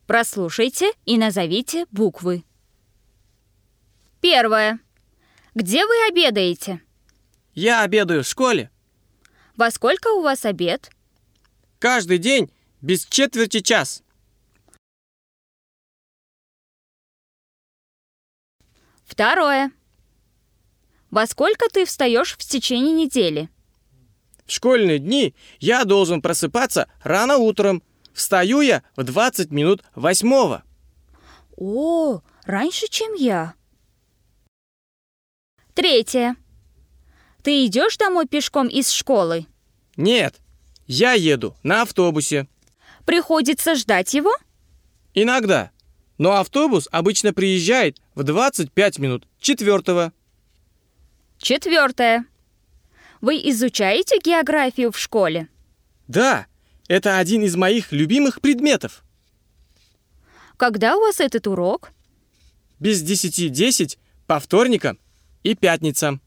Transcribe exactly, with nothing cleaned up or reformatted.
Прослушайте и назовите буквы. Первое. Где вы обедаете? Я обедаю в школе. Во сколько у вас обед? Каждый день без четверти час. Второе. Во сколько ты встаешь в течение недели? В школьные дни я должен просыпаться рано утром. Встаю я в двадцать минут восьмого. О, раньше, чем я. Третье. Ты идешь домой пешком из школы? Нет, я еду на автобусе. Приходится ждать его? Иногда. Но автобус обычно приезжает в двадцать пять минут четвертого. Четвертое. Вы изучаете географию в школе? Да, это один из моих любимых предметов. Когда у вас этот урок? Без десяти десять по вторникам и пятницам.